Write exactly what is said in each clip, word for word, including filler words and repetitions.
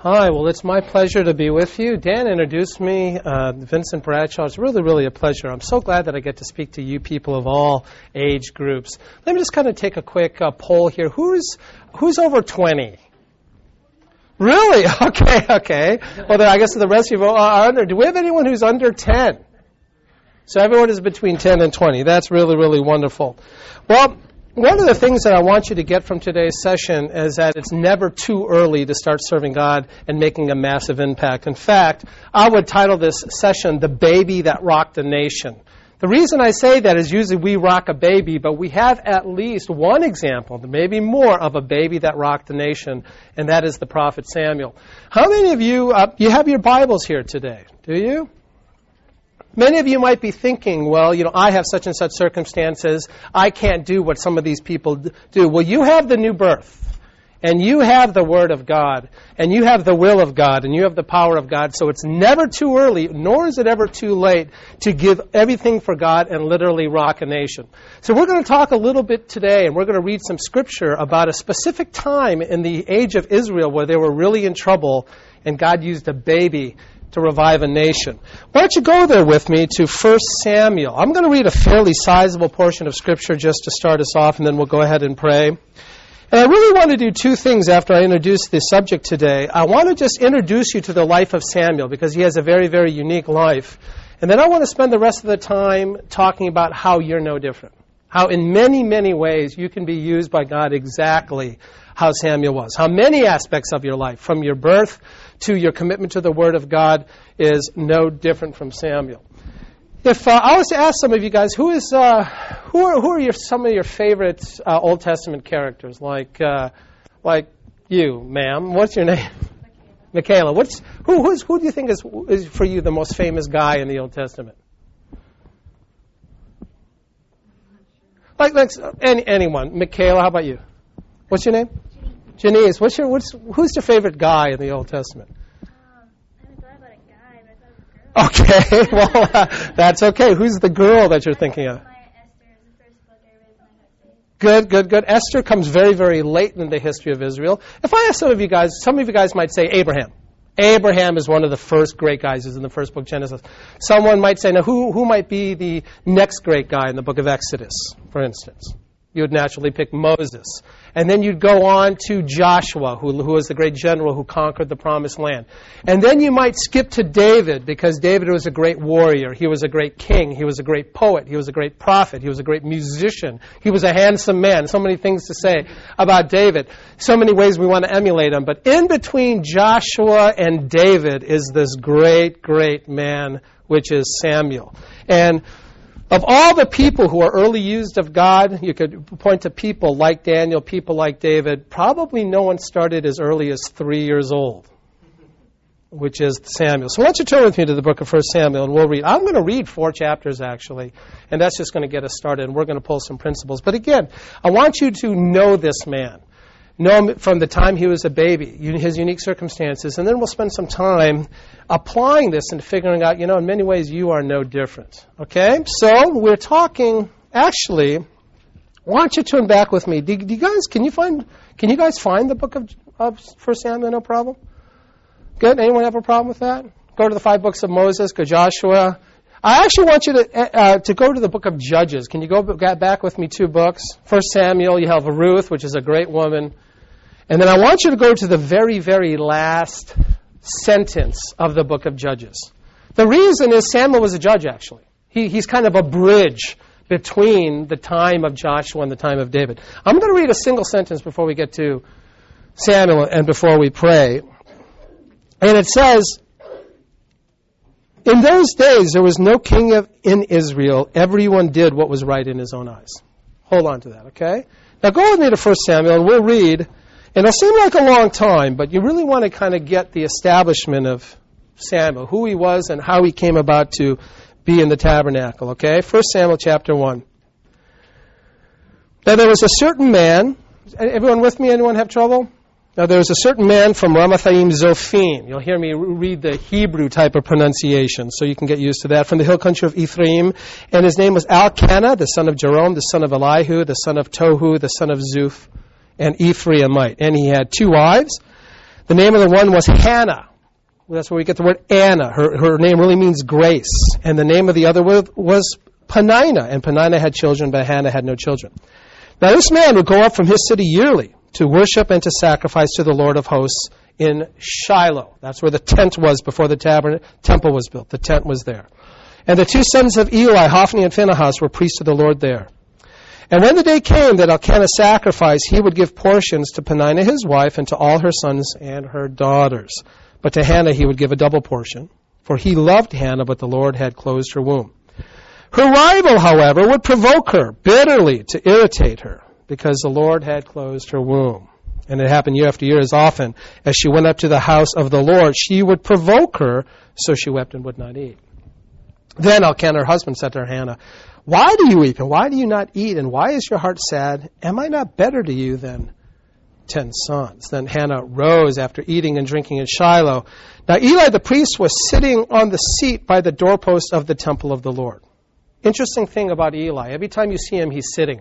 Hi, well, it's my pleasure to be with you. Dan introduced me, uh, Vincent Bradshaw. It's really, really a pleasure. I'm so glad that I get to speak to you people of all age groups. Let me just kind of take a quick uh, poll here. Who's who's over twenty? Really? Okay, okay. Well, then I guess the rest of you are under. Do we have anyone who's under ten? So everyone is between ten and twenty. That's really, really wonderful. Well, one of the things that I want you to get from today's session is that it's never too early to start serving God and making a massive impact. In fact, I would title this session, The Baby That Rocked a Nation. The reason I say that is usually we rock a baby, but we have at least one example, maybe more, of a baby that rocked the nation, and that is the prophet Samuel. How many of you, uh, you have your Bibles here today? Do you? Many of you might be thinking, well, you know, I have such and such circumstances. I can't do what some of these people do. Well, you have the new birth, and you have the Word of God, and you have the will of God, and you have the power of God. So it's never too early, nor is it ever too late to give everything for God and literally rock a nation. So we're going to talk a little bit today, and we're going to read some scripture about a specific time in the age of Israel where they were really in trouble, and God used a baby to revive a nation. Why don't you go there with me to First Samuel. I'm going to read a fairly sizable portion of Scripture just to start us off, and then we'll go ahead and pray. And I really want to do two things after I introduce the subject today. I want to just introduce you to the life of Samuel, because he has a very, very unique life. And then I want to spend the rest of the time talking about how you're no different. How in many, many ways you can be used by God exactly how Samuel was. How many aspects of your life, from your birth to your commitment to the Word of God, is no different from Samuel. If uh, I was to ask some of you guys, who is uh, who are who are your, some of your favorite uh, Old Testament characters? Like uh, like you, ma'am. What's your name? Michaela. What's who who's, who do you think is is for you the most famous guy in the Old Testament? Like like any, anyone. Michaela. How about you? What's your name? Janice, what's your, what's, who's your favorite guy in the Old Testament? Um, I haven't thought about a guy, but I thought it was a girl. Okay, well, uh, that's okay. Who's the girl that you're thinking of? Esther is the first book I read when I got saved. Good, good, good. Esther comes very, very late in the history of Israel. If I ask some of you guys, some of you guys might say Abraham. Abraham is one of the first great guys who's in the first book, Genesis. Someone might say, now, who, who might be the next great guy in the book of Exodus, for instance? You would naturally pick Moses. And then you'd go on to Joshua, who, who was the great general who conquered the promised land. And then you might skip to David, because David was a great warrior. He was a great king. He was a great poet. He was a great prophet. He was a great musician. He was a handsome man. So many things to say about David. So many ways we want to emulate him. But in between Joshua and David is this great, great man, which is Samuel. And of all the people who are early used of God, you could point to people like Daniel, people like David. Probably no one started as early as three years old, which is Samuel. So why don't you turn with me to the book of First Samuel, and we'll read. I'm going to read four chapters, actually, and that's just going to get us started, and we're going to pull some principles. But again, I want you to know this man. Know him from the time he was a baby, his unique circumstances, and then we'll spend some time applying this and figuring out, you know, in many ways you are no different. Okay? So we're talking, actually, I want you to turn back with me. Do, do you guys, can you find, can you guys find the book of, of First Samuel, no problem? Good? Anyone have a problem with that? Go to the five books of Moses, go Joshua. I actually want you to uh, to go to the book of Judges. Can you go back with me two books? First Samuel, you have Ruth, which is a great woman. And then I want you to go to the very, very last sentence of the book of Judges. The reason is Samuel was a judge, actually. He, he's kind of a bridge between the time of Joshua and the time of David. I'm going to read a single sentence before we get to Samuel and before we pray. And it says, in those days there was no king of, in Israel. Everyone did what was right in his own eyes. Hold on to that, okay? Now go with me to First Samuel, and we'll read. And it'll seem like a long time, but you really want to kind of get the establishment of Samuel, who he was and how he came about to be in the tabernacle, okay? First Samuel chapter one. Now there was a certain man. Everyone with me? Anyone have trouble? Now there was a certain man from Ramathaim Zophim. You'll hear me read the Hebrew type of pronunciation, so you can get used to that. From the hill country of Ephraim. And his name was Elkanah, the son of Jerome, the son of Elihu, the son of Tohu, the son of Zuph, and Ephraimite. And he had two wives. The name of the one was Hannah. That's where we get the word Anna. Her, her name really means grace. And the name of the other was Peninnah. And Peninnah had children, but Hannah had no children. Now this man would go up from his city yearly to worship and to sacrifice to the Lord of hosts in Shiloh. That's where the tent was before the tabernacle, temple was built. The tent was there. And the two sons of Eli, Hophni and Phinehas, were priests of the Lord there. And when the day came that Elkanah sacrificed, he would give portions to Peninnah his wife and to all her sons and her daughters. But to Hannah he would give a double portion, for he loved Hannah, but the Lord had closed her womb. Her rival, however, would provoke her bitterly to irritate her, because the Lord had closed her womb. And it happened year after year as often as she went up to the house of the Lord. She would provoke her, so she wept and would not eat. Then Elkanah, her husband, said to her, Hannah, why do you weep, and why do you not eat, and why is your heart sad? Am I not better to you than ten sons? Then Hannah rose after eating and drinking in Shiloh. Now Eli the priest was sitting on the seat by the doorpost of the temple of the Lord. Interesting thing about Eli, every time you see him, he's sitting.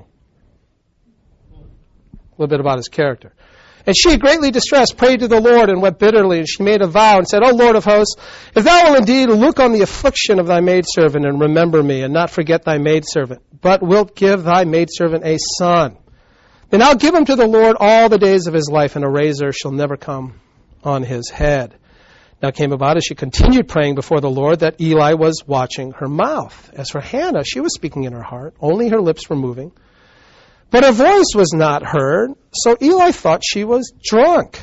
A little bit about his character. And she, greatly distressed, prayed to the Lord and wept bitterly. And she made a vow and said, O Lord of hosts, if thou wilt indeed look on the affliction of thy maidservant and remember me, and not forget thy maidservant, but wilt give thy maidservant a son, then I'll give him to the Lord all the days of his life, and a razor shall never come on his head. Now it came about as she continued praying before the Lord that Eli was watching her mouth. As for Hannah, she was speaking in her heart. Only her lips were moving. But her voice was not heard, so Eli thought she was drunk.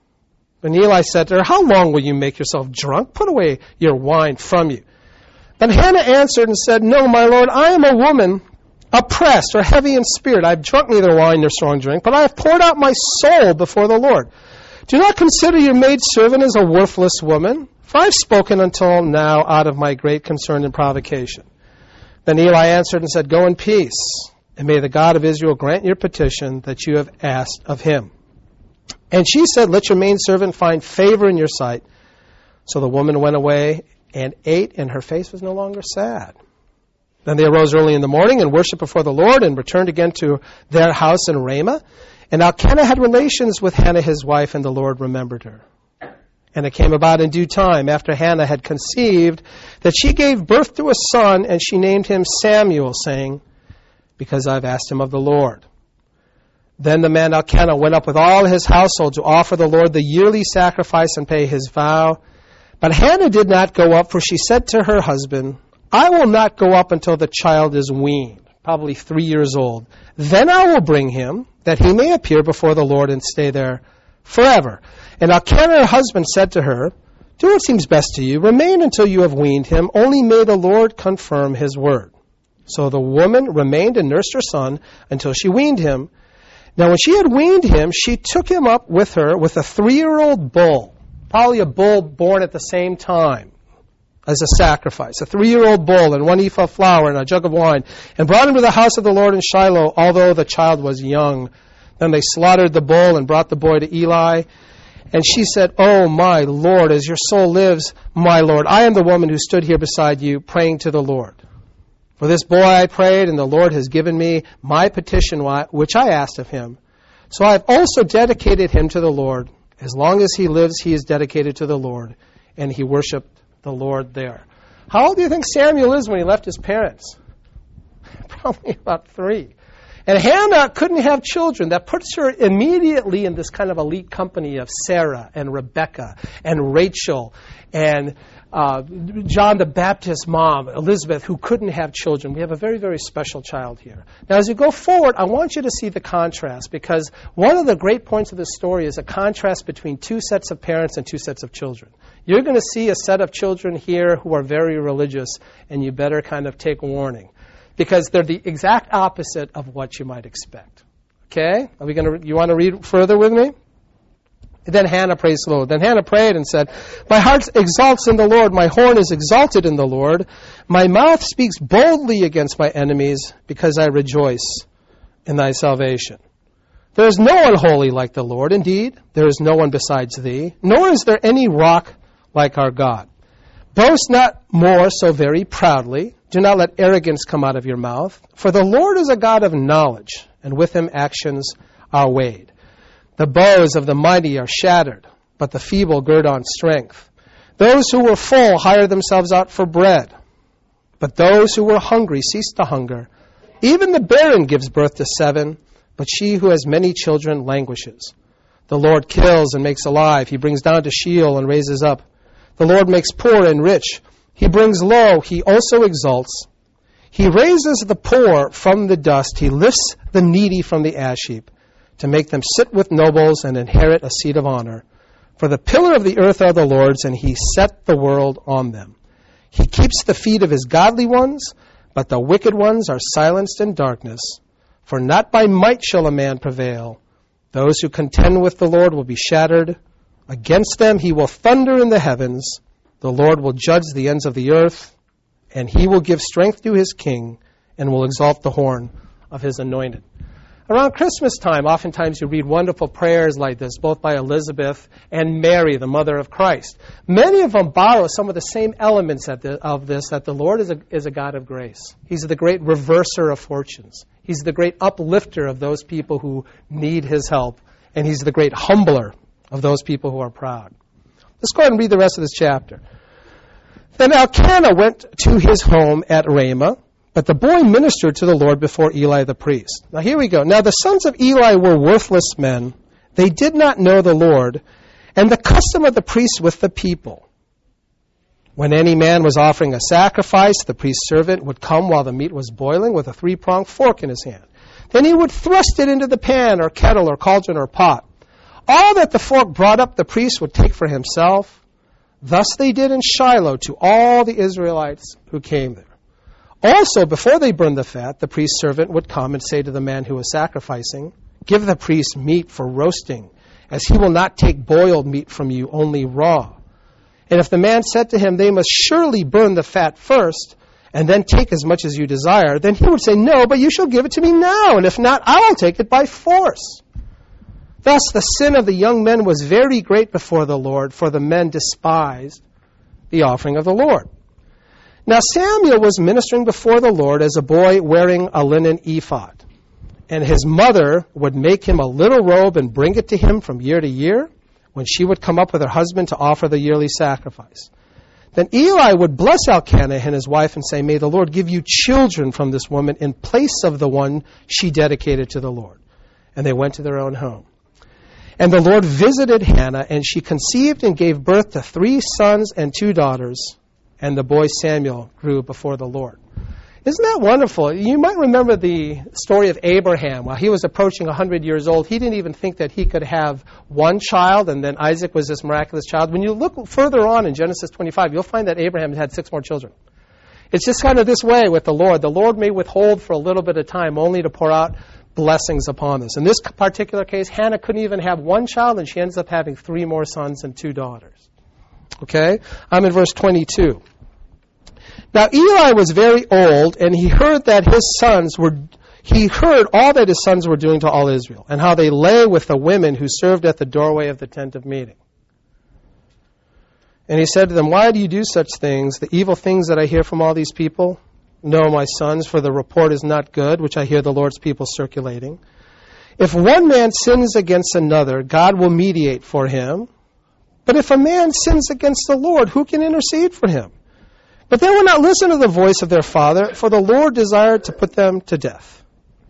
And Eli said to her, how long will you make yourself drunk? Put away your wine from you. Then Hannah answered and said, no, my Lord, I am a woman oppressed or heavy in spirit. I have drunk neither wine nor strong drink, but I have poured out my soul before the Lord. Do not consider your maidservant as a worthless woman, for I have spoken until now out of my great concern and provocation. Then Eli answered and said, go in peace. And may the God of Israel grant your petition that you have asked of him. And she said, let your maidservant find favor in your sight. So the woman went away and ate, and her face was no longer sad. Then they arose early in the morning and worshipped before the Lord and returned again to their house in Ramah. And Elkanah had relations with Hannah his wife, and the Lord remembered her. And it came about in due time, after Hannah had conceived, that she gave birth to a son, and she named him Samuel, saying, because I've asked him of the Lord. Then the man Elkanah went up with all his household to offer the Lord the yearly sacrifice and pay his vow. But Hannah did not go up, for she said to her husband, I will not go up until the child is weaned, probably three years old. Then I will bring him, that he may appear before the Lord and stay there forever. And Elkanah, her husband, said to her, do what seems best to you. Remain until you have weaned him. Only may the Lord confirm his word. So the woman remained and nursed her son until she weaned him. Now when she had weaned him, she took him up with her with a three-year-old bull, probably a bull born at the same time as a sacrifice, a three-year-old bull and one ephah of flour and a jug of wine, and brought him to the house of the Lord in Shiloh, although the child was young. Then they slaughtered the bull and brought the boy to Eli. And she said, oh, my Lord, as your soul lives, my Lord, I am the woman who stood here beside you praying to the Lord. For this boy I prayed, and the Lord has given me my petition, which I asked of him. So I have also dedicated him to the Lord. As long as he lives, he is dedicated to the Lord. And he worshiped the Lord there. How old do you think Samuel is when he left his parents? Probably about three. And Hannah couldn't have children. That puts her immediately in this kind of elite company of Sarah and Rebecca and Rachel and Uh, John the Baptist's mom, Elizabeth, who couldn't have children. We have a very, very special child here. Now, as you go forward, I want you to see the contrast, because one of the great points of this story is a contrast between two sets of parents and two sets of children. You're going to see a set of children here who are very religious, and you better kind of take warning, because they're the exact opposite of what you might expect. Okay? Are we going to? You want to read further with me? Then Hannah praised the Lord. Then Hannah prayed and said, my heart exalts in the Lord. My horn is exalted in the Lord. My mouth speaks boldly against my enemies, because I rejoice in thy salvation. There is no one holy like the Lord. Indeed, there is no one besides thee, nor is there any rock like our God. Boast not more so very proudly. Do not let arrogance come out of your mouth. For the Lord is a God of knowledge, and with him actions are weighed. The bows of the mighty are shattered. but the feeble gird on strength. Those who were full hire themselves out for bread, but those who were hungry cease to hunger. Even the barren gives birth to seven, but she who has many children languishes. The Lord kills and makes alive. He brings down to Sheol and raises up. The Lord makes poor and rich. He brings low. He also exalts. He raises the poor from the dust. He lifts the needy from the ash heap to make them sit with nobles and inherit a seat of honor. For the pillar of the earth are the Lord's, and he set the world on them. He keeps the feet of his godly ones, but the wicked ones are silenced in darkness. For not by might shall a man prevail. Those who contend with the Lord will be shattered. Against them he will thunder in the heavens. The Lord will judge the ends of the earth, and he will give strength to his king and will exalt the horn of his anointed. Around Christmas time, oftentimes you read wonderful prayers like this, both by Elizabeth and Mary, the mother of Christ. Many of them borrow some of the same elements of this, that the Lord is a, is a God of grace. He's the great reverser of fortunes. He's the great uplifter of those people who need his help. And he's the great humbler of those people who are proud. Let's go ahead and read the rest of this chapter. Then Elkanah went to his home at Ramah, but the boy ministered to the Lord before Eli the priest. Now here we go. Now the sons of Eli were worthless men. They did not know the Lord, and the custom of the priest with the people. When any man was offering a sacrifice, the priest's servant would come while the meat was boiling with a three-pronged fork in his hand. Then he would thrust it into the pan or kettle or cauldron or pot. All that the fork brought up the priest would take for himself. Thus they did in Shiloh to all the Israelites who came there. Also, before they burned the fat, the priest's servant would come and say to the man who was sacrificing, "Give the priest meat for roasting, as he will not take boiled meat from you, only raw." And if the man said to him, "They must surely burn the fat first, and then take as much as you desire," then he would say, "No, but you shall give it to me now, and if not, I will take it by force." Thus the sin of the young men was very great before the Lord, for the men despised the offering of the Lord. Now Samuel was ministering before the Lord as a boy wearing a linen ephod. And his mother would make him a little robe and bring it to him from year to year when she would come up with her husband to offer the yearly sacrifice. Then Eli would bless Elkanah and his wife and say, "May the Lord give you children from this woman in place of the one she dedicated to the Lord." And they went to their own home. And the Lord visited Hannah, and she conceived and gave birth to three sons and two daughters. And the boy Samuel grew before the Lord. Isn't that wonderful? You might remember the story of Abraham. While he was approaching one hundred years old, he didn't even think that he could have one child, and then Isaac was this miraculous child. When you look further on in Genesis twenty-five, you'll find that Abraham had six more children. It's just kind of this way with the Lord. The Lord may withhold for a little bit of time only to pour out blessings upon us. In this particular case, Hannah couldn't even have one child, and she ends up having three more sons and two daughters. Okay? I'm in verse twenty-two. Now Eli was very old, and he heard that his sons were, he heard all that his sons were doing to all Israel, and how they lay with the women who served at the doorway of the tent of meeting. And he said to them, "Why do you do such things, the evil things that I hear from all these people? No, my sons, for the report is not good, which I hear the Lord's people circulating. If one man sins against another, God will mediate for him. But if a man sins against the Lord, who can intercede for him? But they will not listen to the voice of their father, for the Lord desired to put them to death."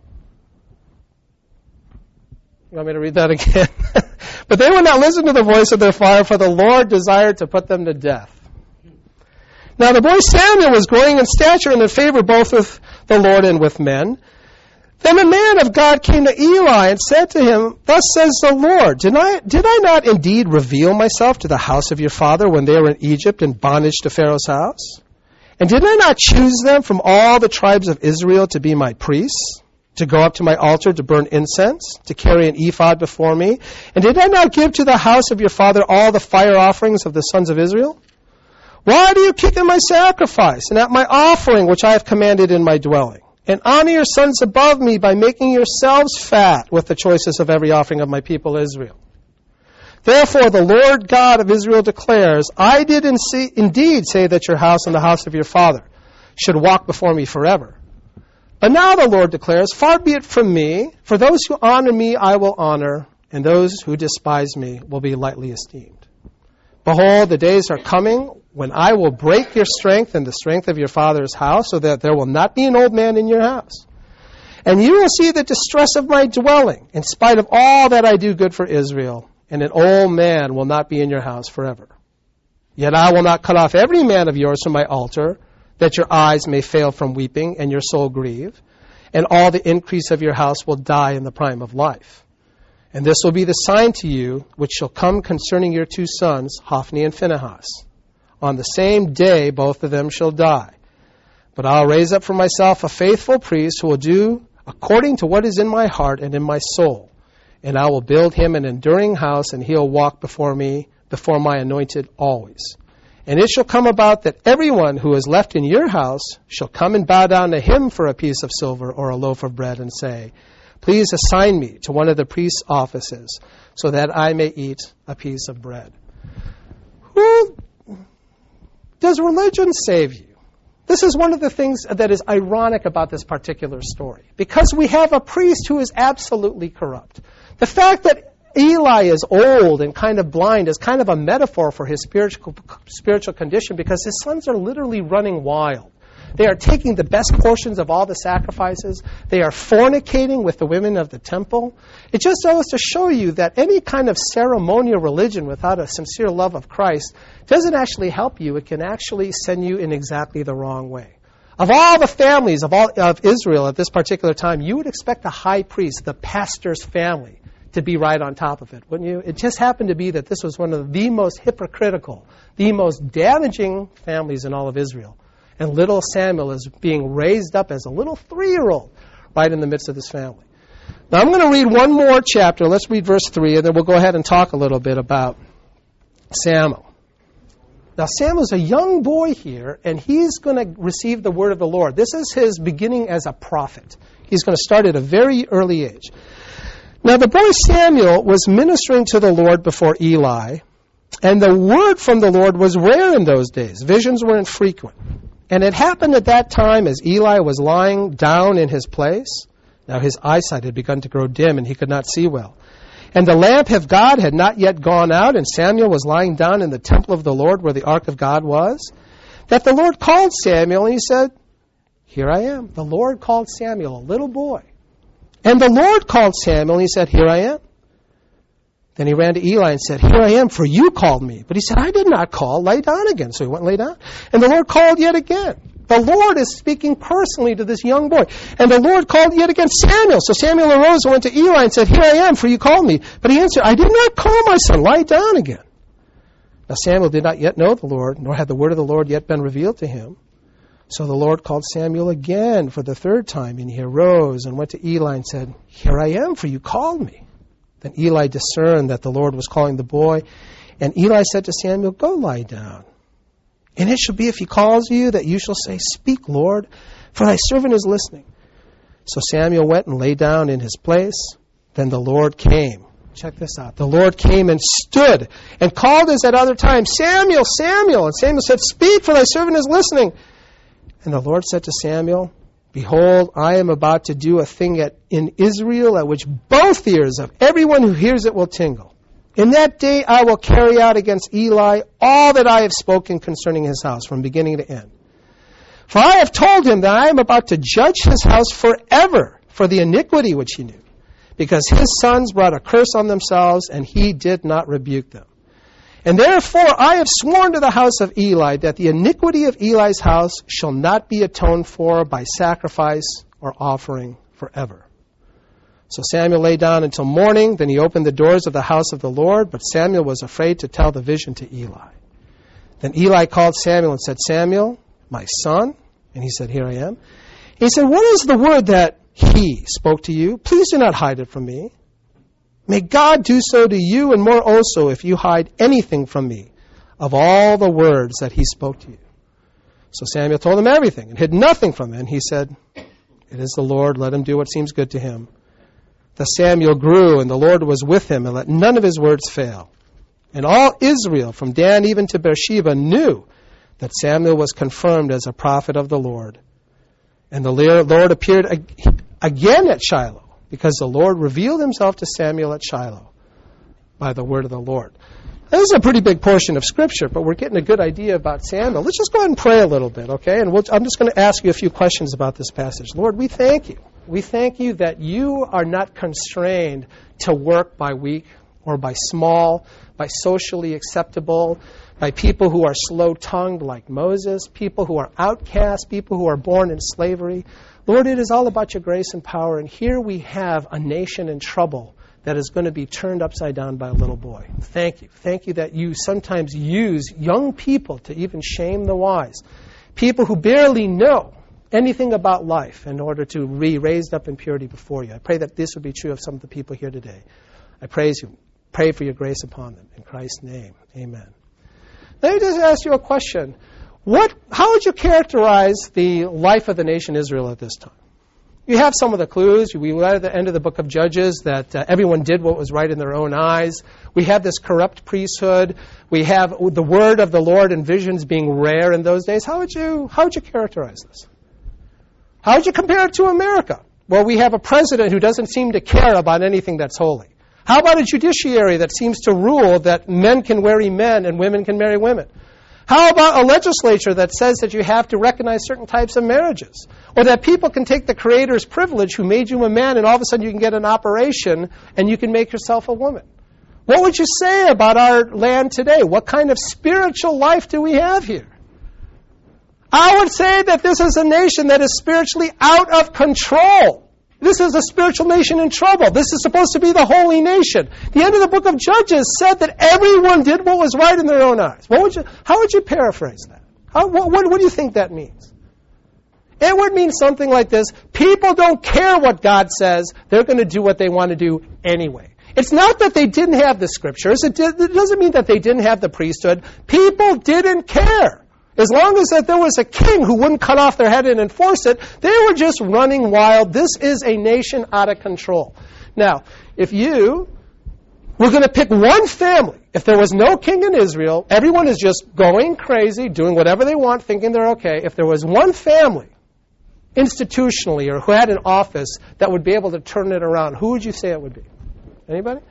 You want me to read that again? "But they will not listen to the voice of their father, for the Lord desired to put them to death." Now the boy Samuel was growing in stature and in favor both with the Lord and with men. Then a man of God came to Eli and said to him, "Thus says the Lord, did I, did I not indeed reveal myself to the house of your father when they were in Egypt in bondage to Pharaoh's house? And did I not choose them from all the tribes of Israel to be my priests, to go up to my altar to burn incense, to carry an ephod before me? And did I not give to the house of your father all the fire offerings of the sons of Israel? Why do you keep in my sacrifice and at my offering which I have commanded in my dwelling? And honor your sons above me by making yourselves fat with the choicest of every offering of my people Israel. Therefore the Lord God of Israel declares, I did indeed say that your house and the house of your father should walk before me forever. But now the Lord declares, far be it from me, for those who honor me I will honor, and those who despise me will be lightly esteemed." Behold, the days are coming when I will break your strength and the strength of your father's house, so that there will not be an old man in your house. And you will see the distress of my dwelling, in spite of all that I do good for Israel, and an old man will not be in your house forever. Yet I will not cut off every man of yours from my altar, that your eyes may fail from weeping and your soul grieve, and all the increase of your house will die in the prime of life. And this will be the sign to you which shall come concerning your two sons, Hophni and Phinehas. On the same day both of them shall die. But I'll raise up for myself a faithful priest who will do according to what is in my heart and in my soul. And I will build him an enduring house, and he'll walk before me, before my anointed always. And it shall come about that everyone who is left in your house shall come and bow down to him for a piece of silver or a loaf of bread and say, please assign me to one of the priest's offices so that I may eat a piece of bread. Who does religion save you? This is one of the things that is ironic about this particular story, because we have a priest who is absolutely corrupt. The fact that Eli is old and kind of blind is kind of a metaphor for his spiritual spiritual condition, because his sons are literally running wild. They are taking the best portions of all the sacrifices. They are fornicating with the women of the temple. It just goes to show you that any kind of ceremonial religion without a sincere love of Christ doesn't actually help you. It can actually send you in exactly the wrong way. Of all the families of, all, of Israel at this particular time, you would expect the high priest, the pastor's family, to be right on top of it, wouldn't you? It just happened to be that this was one of the most hypocritical, the most damaging families in all of Israel. And little Samuel is being raised up as a little three-year-old right in the midst of this family. Now I'm going to read one more chapter. Let's read verse three, and then we'll go ahead and talk a little bit about Samuel. Now Samuel's a young boy here, and he's going to receive the word of the Lord. This is his beginning as a prophet. He's going to start at a very early age. Now the boy Samuel was ministering to the Lord before Eli, and the word from the Lord was rare in those days. Visions were infrequent. And it happened at that time as Eli was lying down in his place. Now his eyesight had begun to grow dim, and he could not see well. And the lamp of God had not yet gone out, and Samuel was lying down in the temple of the Lord where the ark of God was, that the Lord called Samuel, and he said, here I am. The Lord called Samuel, a little boy. And the Lord called Samuel, and he said, here I am. Then he ran to Eli and said, here I am, for you called me. But he said, I did not call. Lay down again. So he went and lay down. And the Lord called yet again. The Lord is speaking personally to this young boy. And the Lord called yet again Samuel. So Samuel arose and went to Eli and said, here I am, for you called me. But he answered, I did not call, my son. Lie down again. Now Samuel did not yet know the Lord, nor had the word of the Lord yet been revealed to him. So the Lord called Samuel again for the third time, and he arose and went to Eli and said, here I am, for you called me. Then Eli discerned that the Lord was calling the boy, and Eli said to Samuel, go lie down. And it shall be, if he calls you, that you shall say, speak, Lord, for thy servant is listening. So Samuel went and lay down in his place. Then the Lord came. Check this out. The Lord came and stood and called as at other times, Samuel, Samuel. And Samuel said, speak, for thy servant is listening. And the Lord said to Samuel, behold, I am about to do a thing at, in Israel at which both ears of everyone who hears it will tingle. In that day I will carry out against Eli all that I have spoken concerning his house from beginning to end. For I have told him that I am about to judge his house forever for the iniquity which he knew, because his sons brought a curse on themselves, and he did not rebuke them. And therefore I have sworn to the house of Eli that the iniquity of Eli's house shall not be atoned for by sacrifice or offering forever. So Samuel lay down until morning. Then he opened the doors of the house of the Lord, but Samuel was afraid to tell the vision to Eli. Then Eli called Samuel and said, Samuel, my son? And he said, here I am. He said, what is the word that he spoke to you? Please do not hide it from me. May God do so to you, and more also if you hide anything from me of all the words that he spoke to you. So Samuel told him everything and hid nothing from him. And he said, it is the Lord. Let him do what seems good to him. Thus Samuel grew, and the Lord was with him, and let none of his words fail. And all Israel, from Dan even to Beersheba, knew that Samuel was confirmed as a prophet of the Lord. And the Lord appeared again at Shiloh, because the Lord revealed himself to Samuel at Shiloh by the word of the Lord. This is a pretty big portion of Scripture, but we're getting a good idea about Samuel. Let's just go ahead and pray a little bit, okay? And we'll, I'm just going to ask you a few questions about this passage. Lord, we thank you. We thank you that you are not constrained to work by weak or by small, by socially acceptable, by people who are slow-tongued like Moses, people who are outcasts, people who are born in slavery. Lord, it is all about your grace and power, and here we have a nation in trouble that is going to be turned upside down by a little boy. Thank you. Thank you that you sometimes use young people to even shame the wise, people who barely know anything about life in order to be raised up in purity before you. I pray that this would be true of some of the people here today. I praise you. Pray for your grace upon them. In Christ's name, amen. Let me just ask you a question. What? How would you characterize the life of the nation Israel at this time? You have some of the clues. We read at the end of the book of Judges that uh, everyone did what was right in their own eyes. We have this corrupt priesthood. We have the word of the Lord and visions being rare in those days. How would you, how would you characterize this? How would you compare it to America, where we have a president who doesn't seem to care about anything that's holy? How about a judiciary that seems to rule that men can marry men and women can marry women? How about a legislature that says that you have to recognize certain types of marriages? Or that people can take the Creator's privilege who made you a man and all of a sudden you can get an operation and you can make yourself a woman? What would you say about our land today? What kind of spiritual life do we have here? I would say that this is a nation that is spiritually out of control. This is a spiritual nation in trouble. This is supposed to be the holy nation. The end of the book of Judges said that everyone did what was right in their own eyes. What would you, how would you paraphrase that? How, what, what, what do you think that means? It would mean something like this. People don't care what God says. They're going to do what they want to do anyway. It's not that they didn't have the scriptures. It, did, it doesn't mean that they didn't have the priesthood. People didn't care. As long as that there was a king who wouldn't cut off their head and enforce it, they were just running wild. This is a nation out of control. Now, if you were going to pick one family, if there was no king in Israel, everyone is just going crazy, doing whatever they want, thinking they're okay. If there was one family, institutionally, or who had an office that would be able to turn it around, who would you say it would be? Anybody?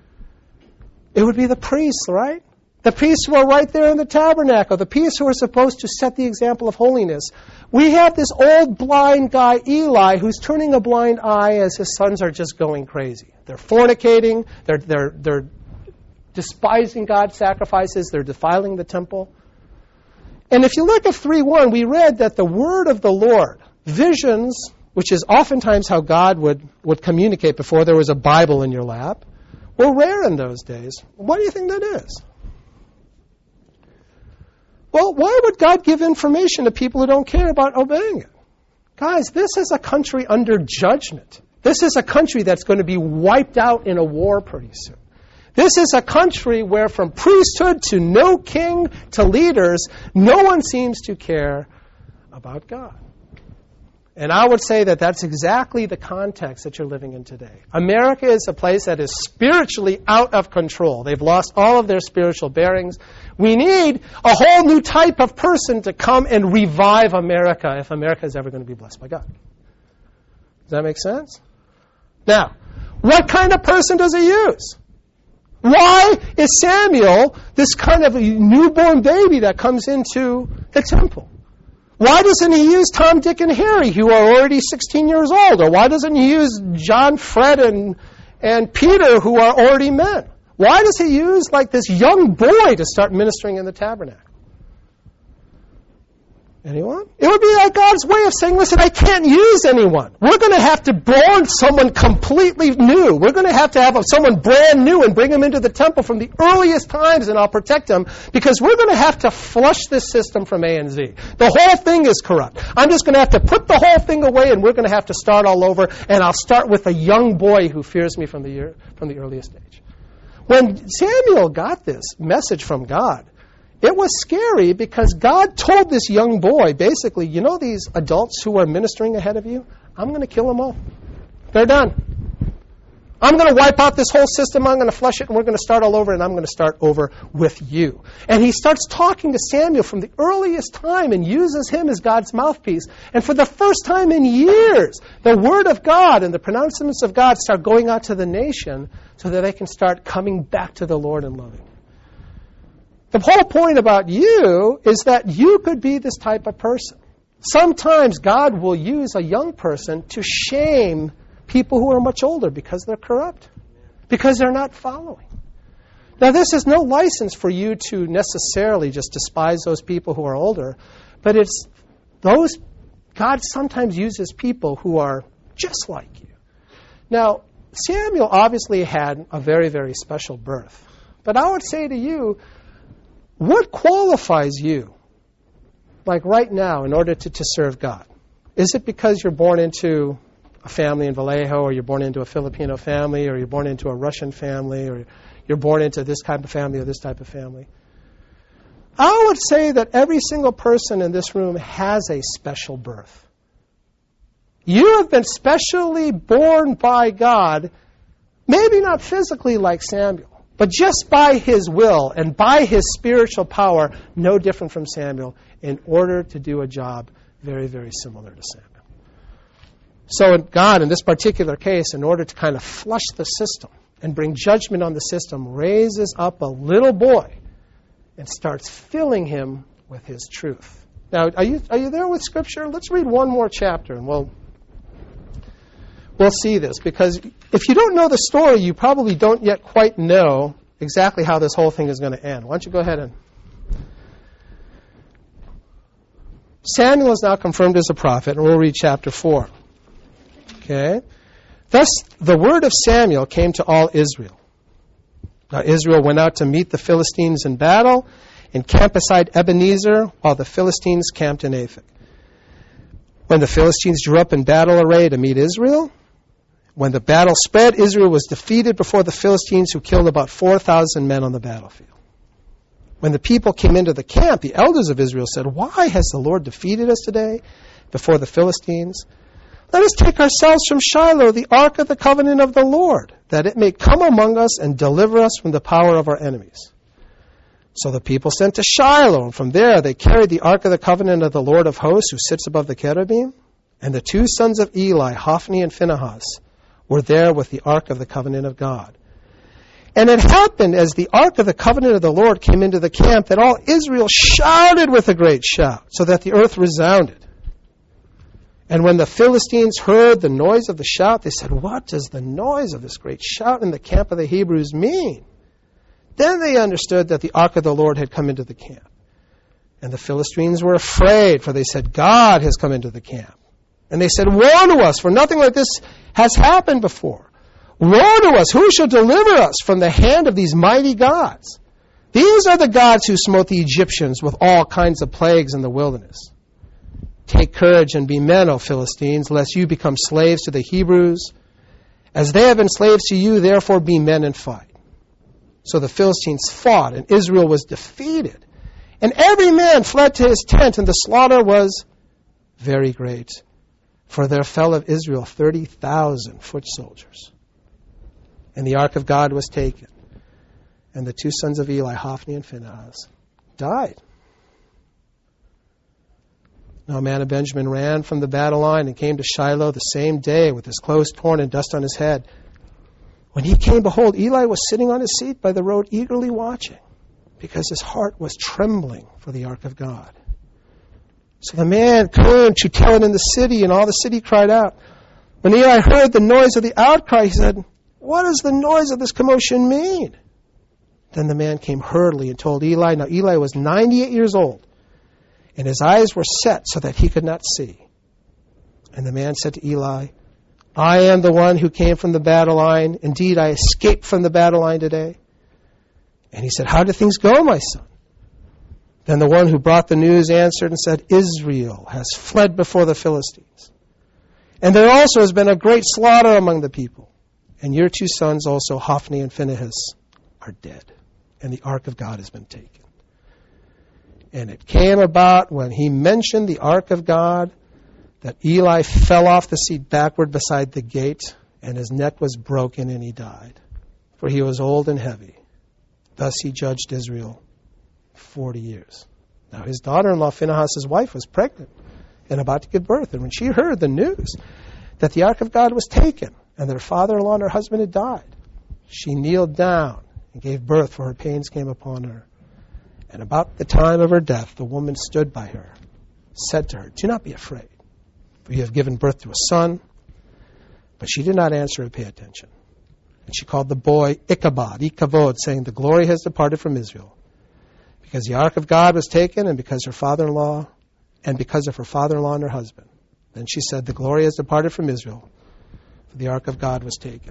It would be the priests, right? The priests who are right there in the tabernacle, the priests who are supposed to set the example of holiness. We have this old blind guy, Eli, who's turning a blind eye as his sons are just going crazy. They're fornicating, they're, they're, they're despising God's sacrifices, they're defiling the temple. And if you look at three one, we read that the word of the Lord, visions, which is oftentimes how God would, would communicate before there was a Bible in your lap, were rare in those days. What do you think that is? Well, why would God give information to people who don't care about obeying it? Guys, this is a country under judgment. This is a country that's going to be wiped out in a war pretty soon. This is a country where from priesthood to no king to leaders, no one seems to care about God. And I would say that that's exactly the context that you're living in today. America is a place that is spiritually out of control. They've lost all of their spiritual bearings. We need a whole new type of person to come and revive America if America is ever going to be blessed by God. Does that make sense? Now, what kind of person does he use? Why is Samuel this kind of newborn baby that comes into the temple? Why doesn't he use Tom, Dick, and Harry, who are already sixteen years old? Or why doesn't he use John, Fred, and, and Peter, who are already men? Why does he use like this young boy to start ministering in the tabernacle? Anyone? It would be like God's way of saying, listen, I can't use anyone. We're going to have to born someone completely new. We're going to have to have someone brand new and bring him into the temple from the earliest times, and I'll protect him, because we're going to have to flush this system from A and Z. The whole thing is corrupt. I'm just going to have to put the whole thing away, and we're going to have to start all over, and I'll start with a young boy who fears me from the year, from the earliest age. When Samuel got this message from God, it was scary because God told this young boy, basically, you know these adults who are ministering ahead of you? I'm going to kill them all. They're done. I'm going to wipe out this whole system. I'm going to flush it, and we're going to start all over, and I'm going to start over with you. And he starts talking to Samuel from the earliest time and uses him as God's mouthpiece. And for the first time in years, the word of God and the pronouncements of God start going out to the nation so that they can start coming back to the Lord and loving. The whole point about you is that you could be this type of person. Sometimes God will use a young person to shame people who are much older because they're corrupt, because they're not following. Now, this is no license for you to necessarily just despise those people who are older, but it's those, God sometimes uses people who are just like you. Now, Samuel obviously had a very, very special birth. But I would say to you, what qualifies you, like right now, in order to, to serve God? Is it because you're born into a family in Vallejo, or you're born into a Filipino family, or you're born into a Russian family, or you're born into this type of family or this type of family? I would say that every single person in this room has a special birth. You have been specially born by God, maybe not physically like Samuel, but just by His will and by His spiritual power, no different from Samuel, in order to do a job very, very similar to Samuel. So God, in this particular case, in order to kind of flush the system and bring judgment on the system, raises up a little boy and starts filling him with His truth. Now, are you are you there with Scripture? Let's read one more chapter, and we'll we'll see this. Because if you don't know the story, you probably don't yet quite know exactly how this whole thing is going to end. Why don't you go ahead and... Samuel is now confirmed as a prophet, and we'll read chapter four. Okay? Thus, the word of Samuel came to all Israel. Now, Israel went out to meet the Philistines in battle and camped beside Ebenezer, while the Philistines camped in Aphek. When the Philistines drew up in battle array to meet Israel, when the battle spread, Israel was defeated before the Philistines, who killed about four thousand men on the battlefield. When the people came into the camp, the elders of Israel said, "Why has the Lord defeated us today before the Philistines? Let us take ourselves from Shiloh, the ark of the covenant of the Lord, that it may come among us and deliver us from the power of our enemies." So the people sent to Shiloh, and from there they carried the ark of the covenant of the Lord of hosts, who sits above the cherubim, and the two sons of Eli, Hophni and Phinehas, were there with the ark of the covenant of God. And it happened, as the ark of the covenant of the Lord came into the camp, that all Israel shouted with a great shout, so that the earth resounded. And when the Philistines heard the noise of the shout, they said, "What does the noise of this great shout in the camp of the Hebrews mean?" Then they understood that the ark of the Lord had come into the camp. And the Philistines were afraid, for they said, "God has come into the camp." And they said, "Woe to us, for nothing like this has happened before. Woe to us, who shall deliver us from the hand of these mighty gods? These are the gods who smote the Egyptians with all kinds of plagues in the wilderness. Take courage and be men, O Philistines, lest you become slaves to the Hebrews. As they have been slaves to you, therefore be men and fight." So the Philistines fought, and Israel was defeated. And every man fled to his tent, and the slaughter was very great. For there fell of Israel thirty thousand foot soldiers. And the ark of God was taken, and the two sons of Eli, Hophni and Phinehas, died. Now a man of Benjamin ran from the battle line and came to Shiloh the same day with his clothes torn and dust on his head. When he came, behold, Eli was sitting on his seat by the road, eagerly watching, because his heart was trembling for the ark of God. So the man came to tell it in the city, and all the city cried out. When Eli heard the noise of the outcry, he said, "What does the noise of this commotion mean?" Then the man came hurriedly and told Eli. Now Eli was ninety-eight years old, and his eyes were set so that he could not see. And the man said to Eli, "I am the one who came from the battle line. Indeed, I escaped from the battle line today." And he said, "How did things go, my son?" Then the one who brought the news answered and said, "Israel has fled before the Philistines. And there also has been a great slaughter among the people. And your two sons also, Hophni and Phinehas, are dead. And the ark of God has been taken." And it came about when he mentioned the ark of God that Eli fell off the seat backward beside the gate, and his neck was broken, and he died. For he was old and heavy. Thus he judged Israel forty years. Now his daughter-in-law, Phinehas' wife, was pregnant and about to give birth. And when she heard the news that the ark of God was taken, and their father-in-law and her husband had died, she kneeled down and gave birth, for her pains came upon her. And about the time of her death, the woman stood by her, said to her, "Do not be afraid, for you have given birth to a son." But she did not answer or pay attention. And she called the boy Ichabod, Ikavod, saying, "The glory has departed from Israel, because the ark of God was taken, and because her father-in-law, and because of her father-in-law and her husband." Then she said, "The glory has departed from Israel, for the ark of God was taken."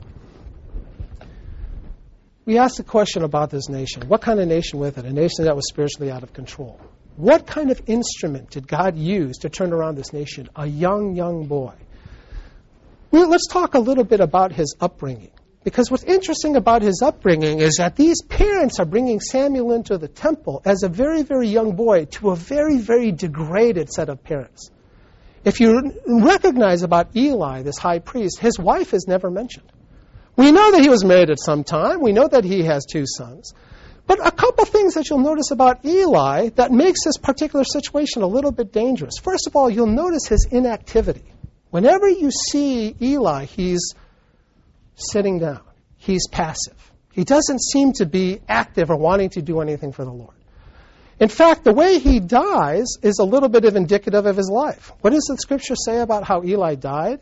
We asked a question about this nation. What kind of nation was it? A nation that was spiritually out of control. What kind of instrument did God use to turn around this nation? A young, young boy. Well, let's talk a little bit about his upbringing. Because what's interesting about his upbringing is that these parents are bringing Samuel into the temple as a very, very young boy to a very, very degraded set of parents. If you recognize about Eli, this high priest, his wife is never mentioned. We know that he was married at some time. We know that he has two sons. But a couple things that you'll notice about Eli that makes this particular situation a little bit dangerous. First of all, you'll notice his inactivity. Whenever you see Eli, he's sitting down. He's passive. He doesn't seem to be active or wanting to do anything for the Lord. In fact, the way he dies is a little bit of indicative of his life. What does the scripture say about how Eli died?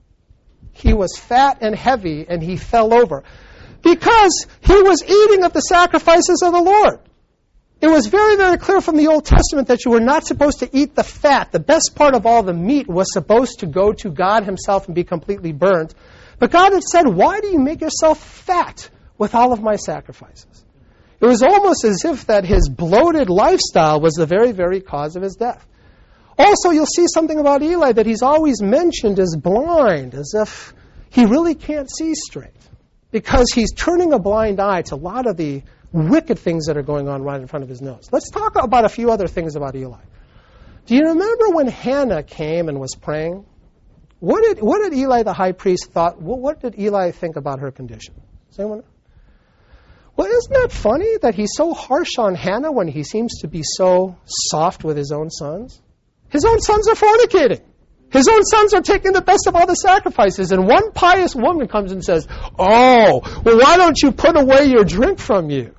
He was fat and heavy, and he fell over. Because he was eating of the sacrifices of the Lord. It was very, very clear from the Old Testament that you were not supposed to eat the fat. The best part of all the meat was supposed to go to God himself and be completely burnt. But God had said, "Why do you make yourself fat with all of my sacrifices?" It was almost as if that his bloated lifestyle was the very, very cause of his death. Also, you'll see something about Eli that he's always mentioned as blind, as if he really can't see straight. Because he's turning a blind eye to a lot of the wicked things that are going on right in front of his nose. Let's talk about a few other things about Eli. Do you remember when Hannah came and was praying? What did, what did Eli the high priest thought? What, what did Eli think about her condition? Does anyone know? Well, isn't that funny that he's so harsh on Hannah when he seems to be so soft with his own sons? His own sons are fornicating. His own sons are taking the best of all the sacrifices. And one pious woman comes and says, "Oh, well, why don't you put away your drink from you?"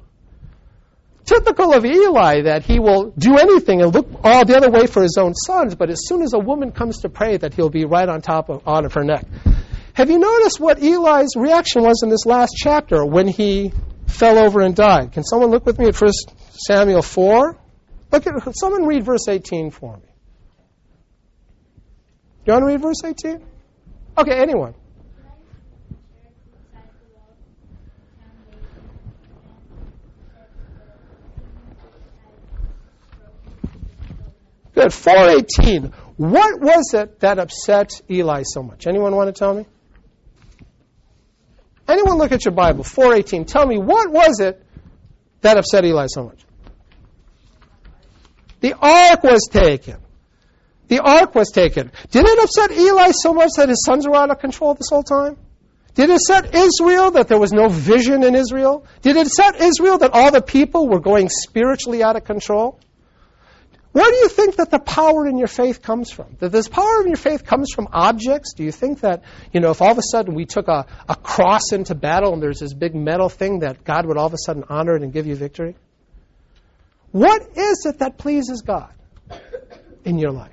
Typical of Eli that he will do anything and look all the other way for his own sons, but as soon as a woman comes to pray, that he'll be right on top of, on of her neck. Have you noticed what Eli's reaction was in this last chapter when he fell over and died? Can someone look with me at First Samuel four? Look at someone read verse eighteen for me. You want to read verse eighteen? Okay, anyone. Good. four eighteen. What was it that upset Eli so much? Anyone want to tell me? Anyone look at your Bible? four eighteen. Tell me, what was it that upset Eli so much? The ark was taken. The ark was taken. Did it upset Eli so much that his sons were out of control this whole time? Did it upset Israel that there was no vision in Israel? Did it upset Israel that all the people were going spiritually out of control? Where do you think that the power in your faith comes from? That this power in your faith comes from objects? Do you think that, you know, if all of a sudden we took a, a cross into battle and there's this big metal thing that God would all of a sudden honor it and give you victory? What is it that pleases God in your life?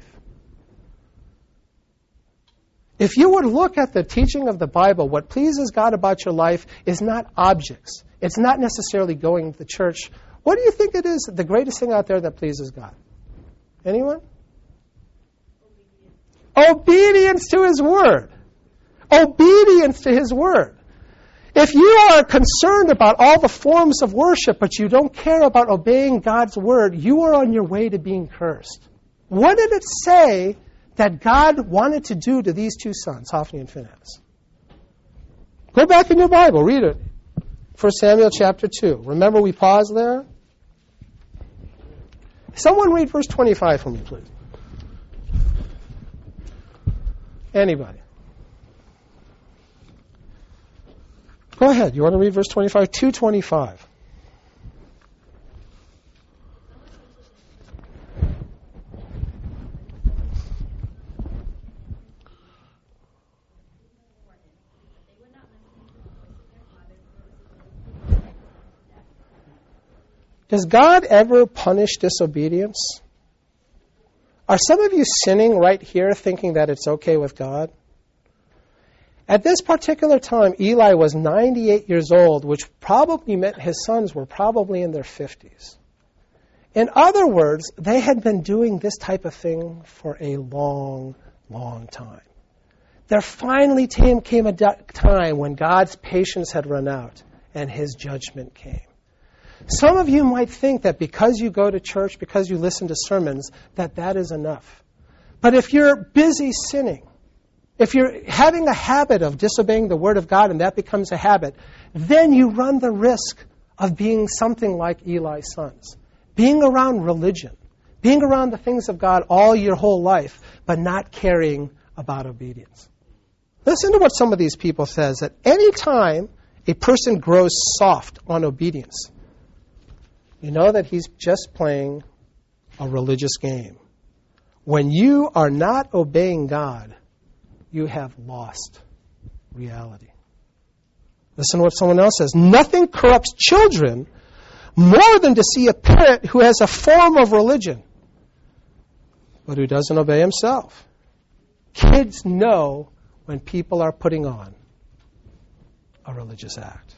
If you would look at the teaching of the Bible, what pleases God about your life is not objects. It's not necessarily going to the church. What do you think it is, the greatest thing out there that pleases God? Anyone? Obedience. Obedience to His Word. Obedience to His Word. If you are concerned about all the forms of worship, but you don't care about obeying God's Word, you are on your way to being cursed. What did it say that God wanted to do to these two sons, Hophni and Phinehas? Go back in your Bible, read it. First Samuel chapter two. Remember we paused there? Someone read verse twenty-five for me, please. Anybody? Go ahead. You want to read verse twenty-five? two twenty-five. Does God ever punish disobedience? Are some of you sinning right here thinking that it's okay with God? At this particular time, Eli was ninety-eight years old, which probably meant his sons were probably in their fifties. In other words, they had been doing this type of thing for a long, long time. There finally came a time when God's patience had run out and his judgment came. Some of you might think that because you go to church, because you listen to sermons, that that is enough. But if you're busy sinning, if you're having a habit of disobeying the Word of God and that becomes a habit, then you run the risk of being something like Eli's sons. Being around religion, being around the things of God all your whole life, but not caring about obedience. Listen to what some of these people says. At any time a person grows soft on obedience, you know that he's just playing a religious game. When you are not obeying God, you have lost reality. Listen to what someone else says. Nothing corrupts children more than to see a parent who has a form of religion, but who doesn't obey himself. Kids know when people are putting on a religious act.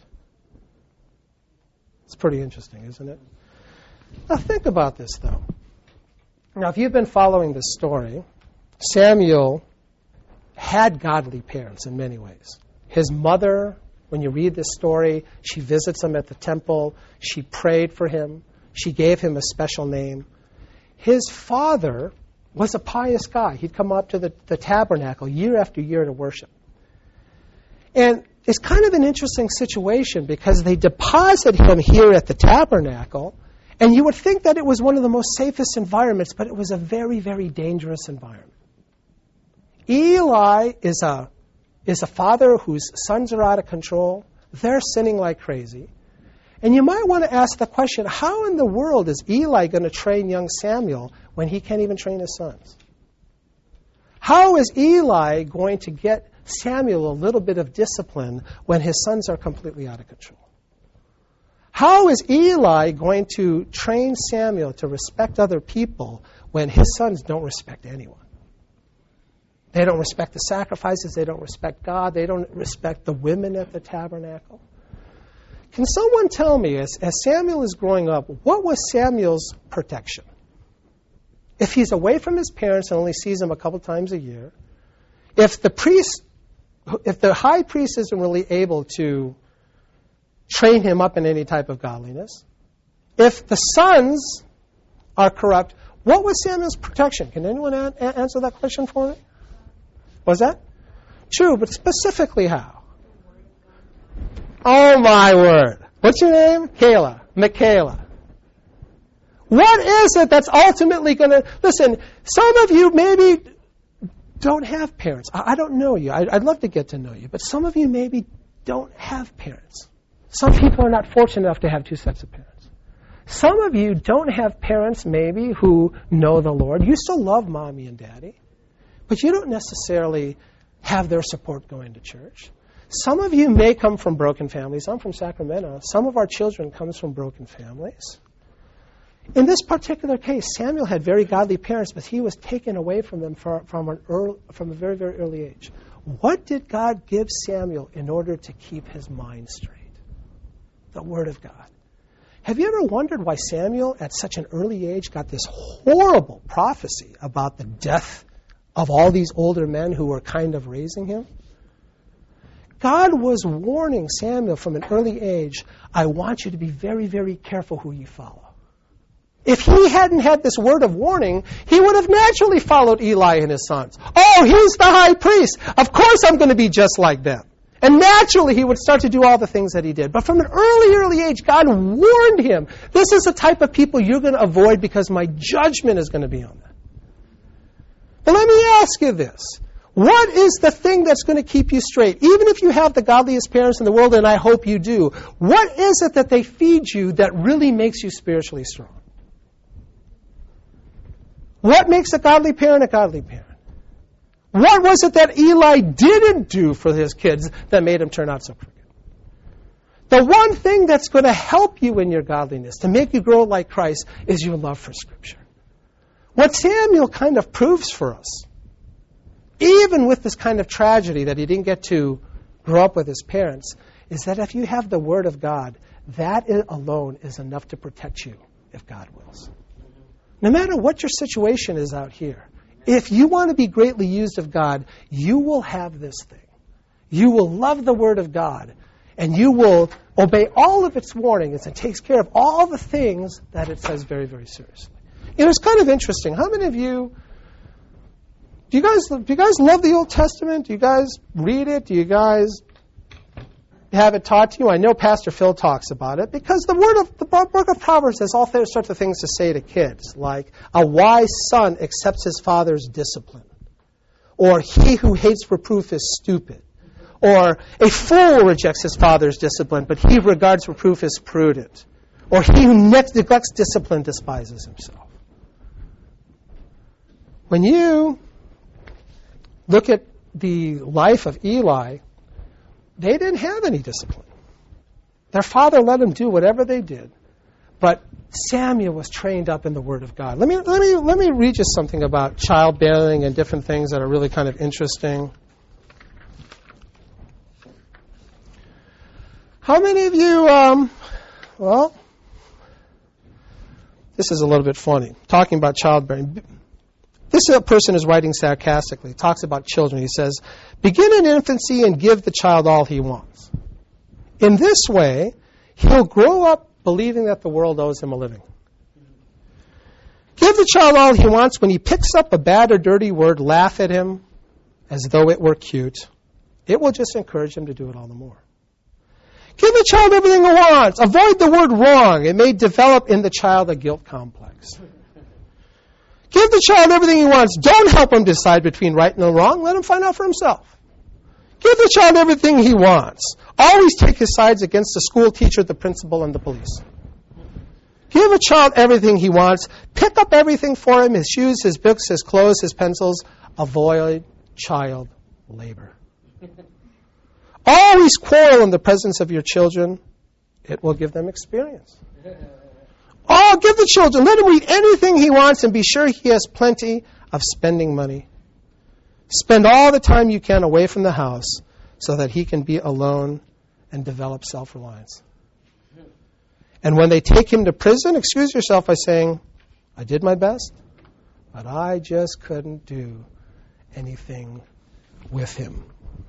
It's pretty interesting, isn't it? Now think about this, though. Now, if you've been following this story, Samuel had godly parents in many ways. His mother, when you read this story, she visits him at the temple. She prayed for him. She gave him a special name. His father was a pious guy. He'd come up to the, the tabernacle year after year to worship. And it's kind of an interesting situation because they deposit him here at the tabernacle, and you would think that it was one of the most safest environments, but it was a very, very dangerous environment. Eli is a is a father whose sons are out of control. They're sinning like crazy. And you might want to ask the question, how in the world is Eli going to train young Samuel when he can't even train his sons? How is Eli going to get Samuel a little bit of discipline when his sons are completely out of control? How is Eli going to train Samuel to respect other people when his sons don't respect anyone? They don't respect the sacrifices. They don't respect God. They don't respect the women at the tabernacle. Can someone tell me, as, as Samuel is growing up, what was Samuel's protection? If he's away from his parents and only sees them a couple times a year, if the priest, if the high priest isn't really able to train him up in any type of godliness, if the sons are corrupt, what was Samuel's protection? Can anyone a- answer that question for me? Was that? True, but specifically how? Oh, my word. What's your name? Kayla. Michaela. What is it that's ultimately going to... Listen, some of you maybe don't have parents. I, I don't know you. I, I'd love to get to know you. But some of you maybe don't have parents. Some people are not fortunate enough to have two sets of parents. Some of you don't have parents maybe who know the Lord. You still love mommy and daddy. But you don't necessarily have their support going to church. Some of you may come from broken families. I'm from Sacramento. Some of our children comes from broken families. In this particular case, Samuel had very godly parents, but he was taken away from them for, from, an early, from a very, very early age. What did God give Samuel in order to keep his mind straight? The Word of God. Have you ever wondered why Samuel, at such an early age, got this horrible prophecy about the death of all these older men who were kind of raising him? God was warning Samuel from an early age, I want you to be very, very careful who you follow. If he hadn't had this word of warning, he would have naturally followed Eli and his sons. Oh, he's the high priest. Of course I'm going to be just like them. And naturally he would start to do all the things that he did. But from an early, early age, God warned him, this is the type of people you're going to avoid because my judgment is going to be on them. But let me ask you this. What is the thing that's going to keep you straight? Even if you have the godliest parents in the world, and I hope you do, what is it that they feed you that really makes you spiritually strong? What makes a godly parent a godly parent? What was it that Eli didn't do for his kids that made him turn out so crooked? The one thing that's going to help you in your godliness, to make you grow like Christ, is your love for Scripture. What Samuel kind of proves for us, even with this kind of tragedy that he didn't get to grow up with his parents, is that if you have the Word of God, that alone is enough to protect you, if God wills. No matter what your situation is out here, if you want to be greatly used of God, you will have this thing. You will love the Word of God, and you will obey all of its warnings and takes care of all the things that it says very, very seriously. You know, it's kind of interesting. How many of you, do you guys, do you guys love the Old Testament? Do you guys read it? Do you guys have it taught to you? I know Pastor Phil talks about it because the word of the book of Proverbs has all sorts of things to say to kids, like a wise son accepts his father's discipline, or he who hates reproof is stupid, or a fool rejects his father's discipline, but he who regards reproof is prudent, or he who neglects discipline despises himself. When you look at the life of Eli, they didn't have any discipline. Their father let them do whatever they did. But Samuel was trained up in the Word of God. Let me, let me, let me read you something about childbearing and different things that are really kind of interesting. How many of you, um, well, this is a little bit funny, talking about childbearing. This person is writing sarcastically. He talks about children. He says, begin in infancy and give the child all he wants. In this way, he'll grow up believing that the world owes him a living. Give the child all he wants. When he picks up a bad or dirty word, laugh at him as though it were cute. It will just encourage him to do it all the more. Give the child everything he wants. Avoid the word wrong. It may develop in the child a guilt complex. Give the child everything he wants. Don't help him decide between right and wrong. Let him find out for himself. Give the child everything he wants. Always take his sides against the school teacher, the principal, and the police. Give a child everything he wants. Pick up everything for him, his shoes, his books, his clothes, his pencils. Avoid child labor. Always quarrel in the presence of your children. It will give them experience. Oh, give the children. Let him read anything he wants and be sure he has plenty of spending money. Spend all the time you can away from the house so that he can be alone and develop self-reliance. And when they take him to prison, excuse yourself by saying, I did my best, but I just couldn't do anything with him.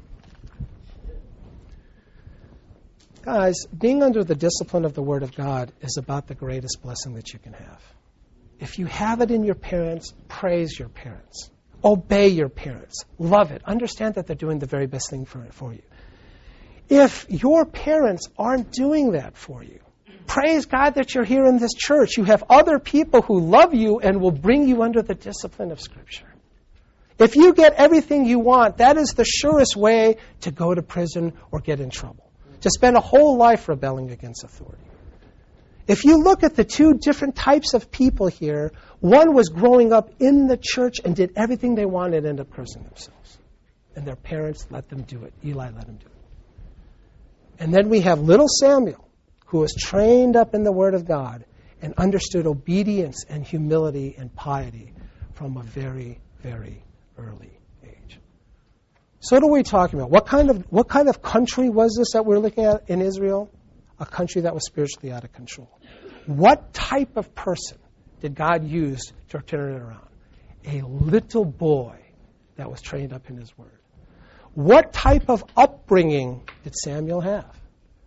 Guys, being under the discipline of the Word of God is about the greatest blessing that you can have. If you have it in your parents, praise your parents. Obey your parents. Love it. Understand that they're doing the very best thing for, for you. If your parents aren't doing that for you, praise God that you're here in this church. You have other people who love you and will bring you under the discipline of Scripture. If you get everything you want, that is the surest way to go to prison or get in trouble. To spend a whole life rebelling against authority. If you look at the two different types of people here, one was growing up in the church and did everything they wanted and ended up cursing themselves. And their parents let them do it. Eli let them do it. And then we have little Samuel, who was trained up in the Word of God and understood obedience and humility and piety from a very, very early age. So what are we talking about? What kind of what kind of country was this that we're looking at in Israel? A country that was spiritually out of control. What type of person did God use to turn it around? A little boy that was trained up in His Word. What type of upbringing did Samuel have?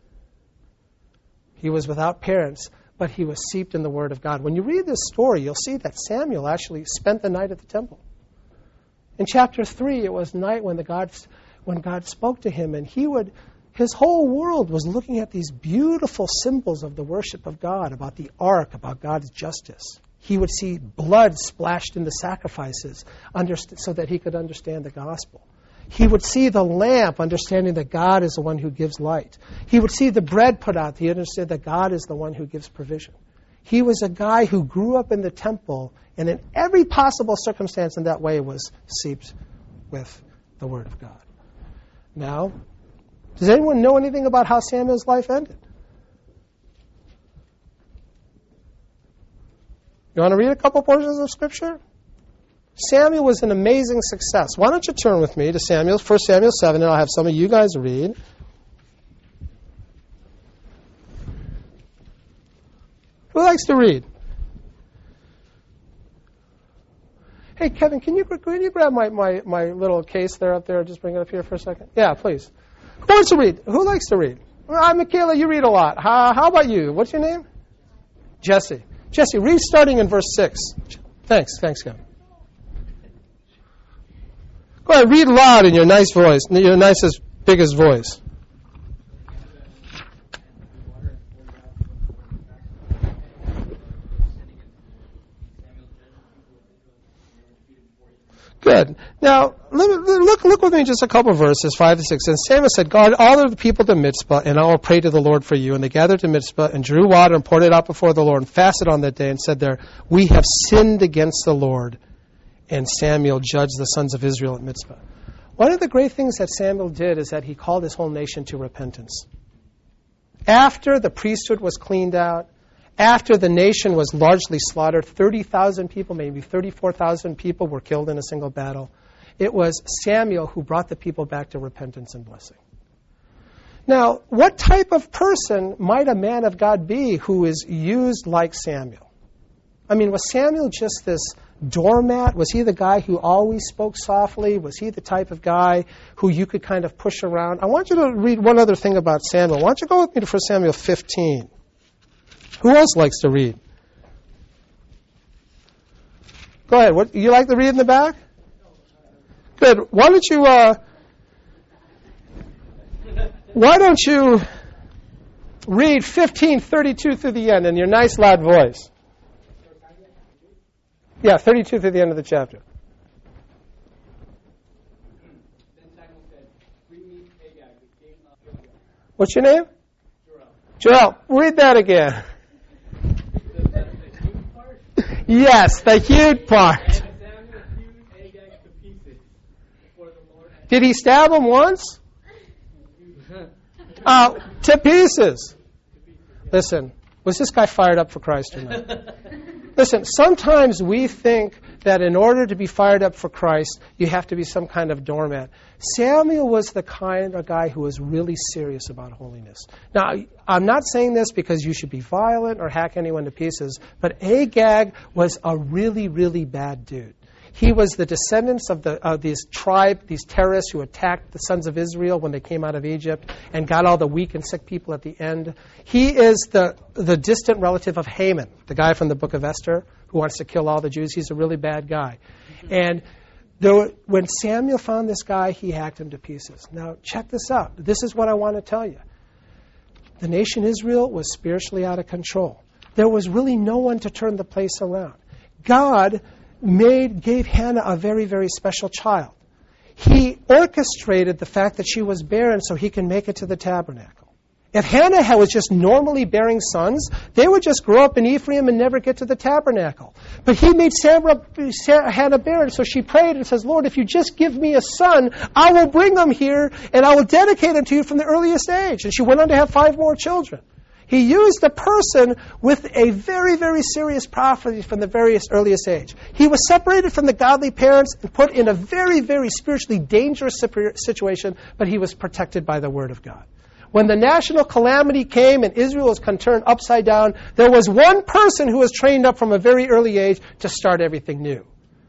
He was without parents, but he was steeped in the Word of God. When you read this story, you'll see that Samuel actually spent the night at the temple. In chapter three, it was night when the God, when God spoke to him, and he would, his whole world was looking at these beautiful symbols of the worship of God, about the ark, about God's justice. He would see blood splashed in the sacrifices so that he could understand the gospel. He would see the lamp, understanding that God is the one who gives light. He would see the bread put out. He understood that God is the one who gives provision. He was a guy who grew up in the temple, and in every possible circumstance in that way was seeped with the Word of God. Now, Does anyone know anything about how Samuel's life ended? You want to read a couple portions of Scripture? Samuel was an amazing success. Why don't you turn with me to Samuel, First Samuel seven, and I'll have some of you guys read. Who likes to read? Hey, Kevin, can you, can you grab my, my, my little case there up there? Just bring it up here for a second. Yeah, please. Who wants to read? Who likes to read? Uh, Michaela, you read a lot. How, how about you? What's your name? Jesse. Jesse, read starting in verse six. Thanks. Thanks, Kevin. Go ahead, read loud in your nice voice, your nicest, biggest voice. Good. Now, look, look with me just a couple of verses, five to six. And Samuel said, "Guard all of the people to Mizpah, and I will pray to the Lord for you." And they gathered to Mizpah and drew water and poured it out before the Lord and fasted on that day and said there, "We have sinned against the Lord." And Samuel judged the sons of Israel at Mizpah. One of the great things that Samuel did is that he called his whole nation to repentance. After the priesthood was cleaned out, after the nation was largely slaughtered, thirty thousand people, maybe thirty-four thousand people were killed in a single battle. It was Samuel who brought the people back to repentance and blessing. Now, what type of person might a man of God be who is used like Samuel? I mean, was Samuel just this doormat? Was he the guy who always spoke softly? Was he the type of guy who you could kind of push around? I want you to read one other thing about Samuel. Why don't you go with me to First Samuel fifteen? Who else likes to read? Go ahead. What, you like to read in the back? Good. Why don't you, uh, why don't you read fifteen thirty-two through the end in your nice loud voice? Yeah, thirty-two through the end of the chapter. What's your name? Joel. Read that again. Yes, the hewed part. Did he stab him once? Uh, to pieces. Listen, was this guy fired up for Christ or not? Listen, sometimes we think that in order to be fired up for Christ, you have to be some kind of doormat. Samuel was the kind of guy who was really serious about holiness. Now, I'm not saying this because you should be violent or hack anyone to pieces, but Agag was a really, really bad dude. He was the descendants of the of these tribe, these terrorists who attacked the sons of Israel when they came out of Egypt and got all the weak and sick people at the end. He is the, the distant relative of Haman, the guy from the book of Esther who wants to kill all the Jews. He's a really bad guy. Mm-hmm. And there were, when Samuel found this guy, he hacked him to pieces. Now, check this out. This is what I want to tell you. The nation Israel was spiritually out of control. There was really no one to turn the place around. God made gave Hannah a very, very special child. He orchestrated the fact that she was barren so he can make it to the tabernacle. If Hannah was just normally bearing sons, they would just grow up in Ephraim and never get to the tabernacle. But he made Sarah, Sarah, Hannah barren, so she prayed and says, "Lord, if you just give me a son, I will bring him here and I will dedicate him to you from the earliest age." And she went on to have five more children. He used a person with a very, very serious prophecy from the very earliest age. He was separated from the godly parents and put in a very, very spiritually dangerous situation, but he was protected by the Word of God. When the national calamity came and Israel was turned upside down, there was one person who was trained up from a very early age to start everything new.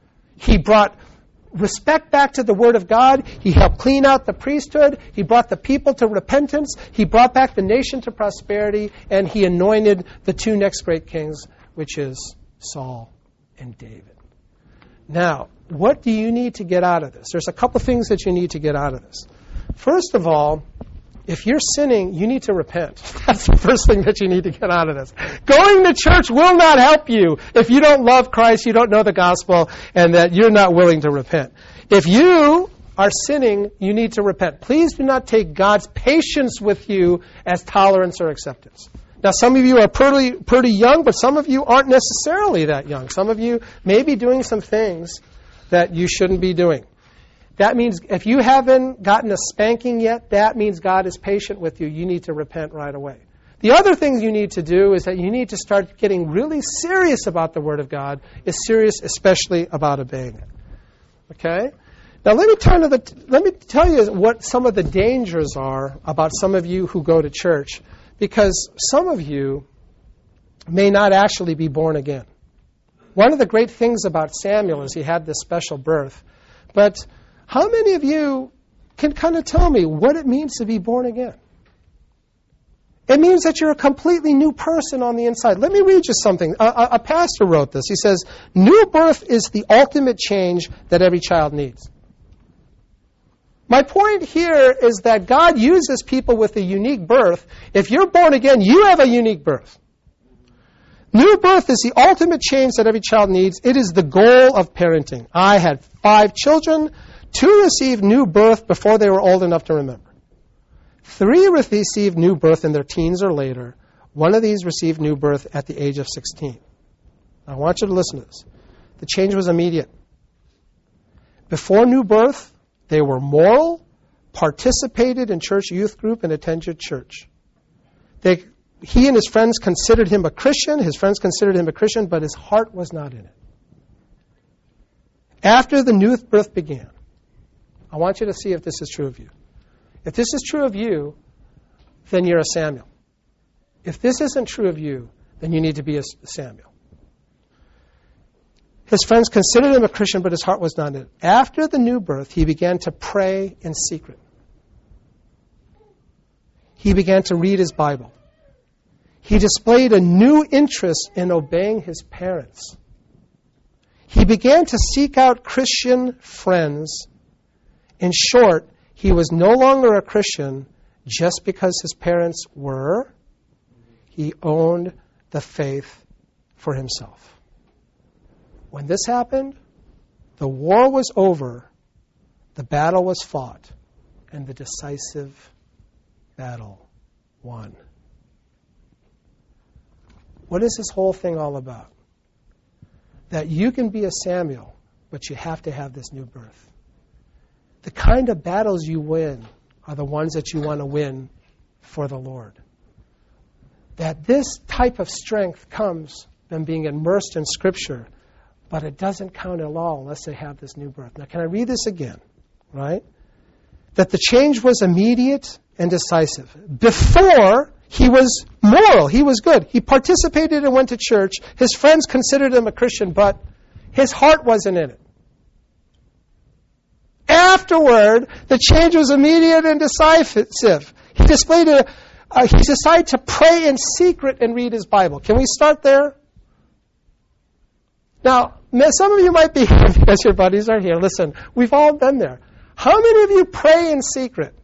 He brought respect back to the Word of God. He helped clean out the priesthood. He brought the people to repentance. He brought back the nation to prosperity. And he anointed the two next great kings, which is Saul and David. Now, what do you need to get out of this? There's a couple things that you need to get out of this. First of all, if you're sinning, you need to repent. That's the first thing that you need to get out of this. Going to church will not help you if you don't love Christ, you don't know the gospel, and that you're not willing to repent. If you are sinning, you need to repent. Please do not take God's patience with you as tolerance or acceptance. Now, some of you are pretty, pretty young, but some of you aren't necessarily that young. Some of you may be doing some things that you shouldn't be doing. That means if you haven't gotten a spanking yet, that means God is patient with you. You need to repent right away. The other thing you need to do is that you need to start getting really serious about the Word of God, is serious especially about obeying it. Okay? Now let me turn to the let me tell you what some of the dangers are about some of you who go to church, because some of you may not actually be born again. One of the great things about Samuel is he had this special birth. But how many of you can kind of tell me what it means to be born again? It means that you're a completely new person on the inside. Let me read you something. A, a, a pastor wrote this. He says, new birth is the ultimate change that every child needs. My point here is that God uses people with a unique birth. If you're born again, you have a unique birth. New birth is the ultimate change that every child needs. It is the goal of parenting. I had five children. Two received new birth before they were old enough to remember. Three received new birth in their teens or later. One of these received new birth at the age of sixteen. I want you to listen to this. The change was immediate. Before new birth, they were moral, participated in church youth group, and attended church. They, he and his friends considered him a Christian. His friends considered him a Christian, but his heart was not in it. After the new birth began, I want you to see if this is true of you. If this is true of you, then you're a Samuel. If this isn't true of you, then you need to be a Samuel. His friends considered him a Christian, but his heart was not in it. After the new birth, he began to pray in secret. He began to read his Bible. He displayed a new interest in obeying his parents. He began to seek out Christian friends. In short, he was no longer a Christian just because his parents were. He owned the faith for himself. When this happened, the war was over, the battle was fought, and the decisive battle won. What is this whole thing all about? That you can be a Samuel, but you have to have this new birth. The kind of battles you win are the ones that you want to win for the Lord. That this type of strength comes from being immersed in Scripture, but it doesn't count at all unless they have this new birth. Now, can I read this again? Right? That the change was immediate and decisive. Before, he was moral. He was good. He participated and went to church. His friends considered him a Christian, but his heart wasn't in it. Afterward, the change was immediate and decisive. He displayed a, uh, he decided to pray in secret and read his Bible. Can we start there? Now, some of you might be here because your buddies are here. Listen, we've all been there. How many of you pray in secret?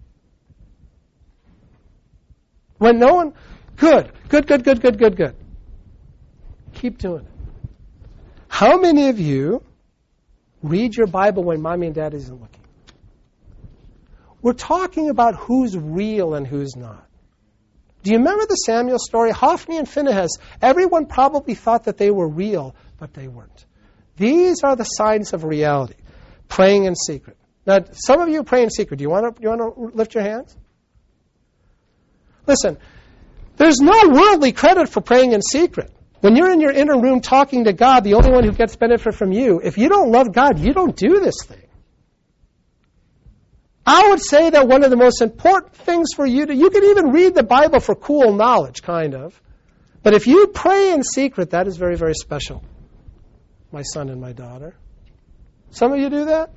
When no one... Good, good, good, good, good, good, good. Keep doing it. How many of you read your Bible when mommy and daddy isn't looking? We're talking about who's real and who's not. Do you remember the Samuel story? Hophni and Phinehas, everyone probably thought that they were real, but they weren't. These are the signs of reality. Praying in secret. Now, some of you pray in secret. Do you want to, you want to lift your hands? Listen, there's no worldly credit for praying in secret. When you're in your inner room talking to God, the only one who gets benefit from you, if you don't love God, you don't do this thing. I would say that one of the most important things for you to, you can even read the Bible for cool knowledge, kind of. But if you pray in secret, that is very, very special. My son and my daughter. Some of you do that?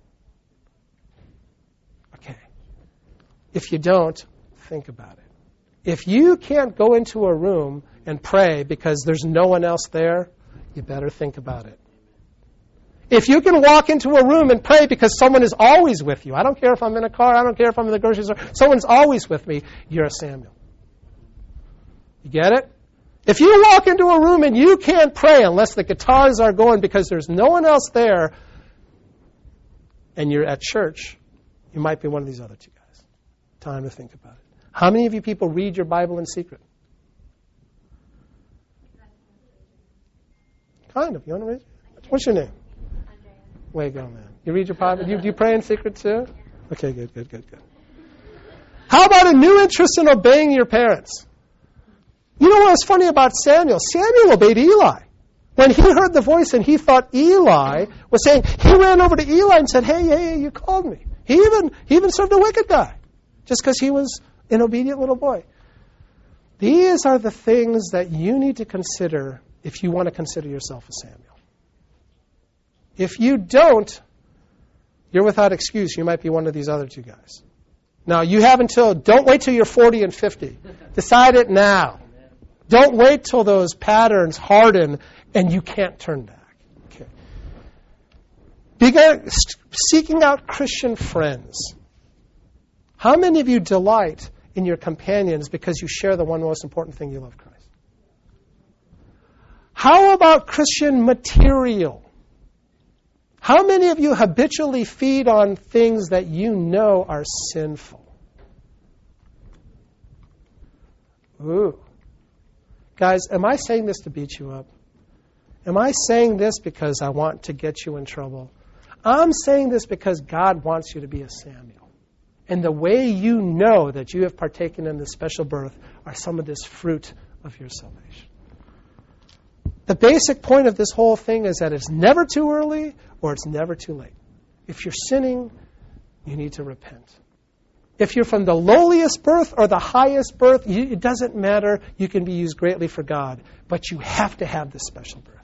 Okay. If you don't, think about it. If you can't go into a room and pray because there's no one else there, you better think about it. If you can walk into a room and pray because someone is always with you, I don't care if I'm in a car, I don't care if I'm in the grocery store, someone's always with me, you're a Samuel. You get it? If you walk into a room and you can't pray unless the guitars are going because there's no one else there, and you're at church, you might be one of these other two guys. Time to think about it. How many of you people read your Bible in secret? Kind of. You want to raise? What's your name? Way to go, man. You read your Bible? Do you, do you pray in secret too? Okay, good, good, good, good. How about a new interest in obeying your parents? You know what was funny about Samuel? Samuel obeyed Eli. When he heard the voice and he thought Eli was saying, he ran over to Eli and said, hey, hey, hey, you called me. He even, he even served a wicked guy just because he was an obedient little boy. These are the things that you need to consider if you want to consider yourself a Samuel. If you don't, you're without excuse. You might be one of these other two guys. Now, you have until, don't wait till you're forty and fifty. Decide it now. Don't wait till those patterns harden and you can't turn back. Okay. Begin seeking out Christian friends. How many of you delight in your companions because you share the one most important thing, you love Christ? How about Christian material? How many of you habitually feed on things that you know are sinful? Ooh. Guys, am I saying this to beat you up? Am I saying this because I want to get you in trouble? I'm saying this because God wants you to be a Samuel. And the way you know that you have partaken in this special birth are some of this fruit of your salvation. The basic point of this whole thing is that it's never too early or it's never too late. If you're sinning, you need to repent. If you're from the lowliest birth or the highest birth, you, it doesn't matter. You can be used greatly for God. But you have to have this special birth.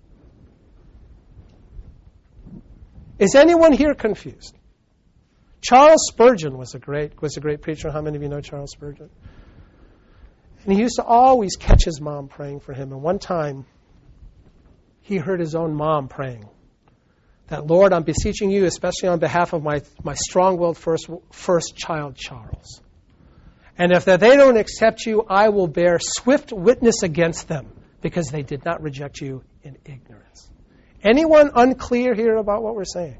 Is anyone here confused? Charles Spurgeon was a great was a great preacher. How many of you know Charles Spurgeon? And he used to always catch his mom praying for him. And one time, he heard his own mom praying that, Lord, I'm beseeching you, especially on behalf of my, my strong-willed first, first child, Charles. And if that they don't accept you, I will bear swift witness against them because they did not reject you in ignorance. Anyone unclear here about what we're saying?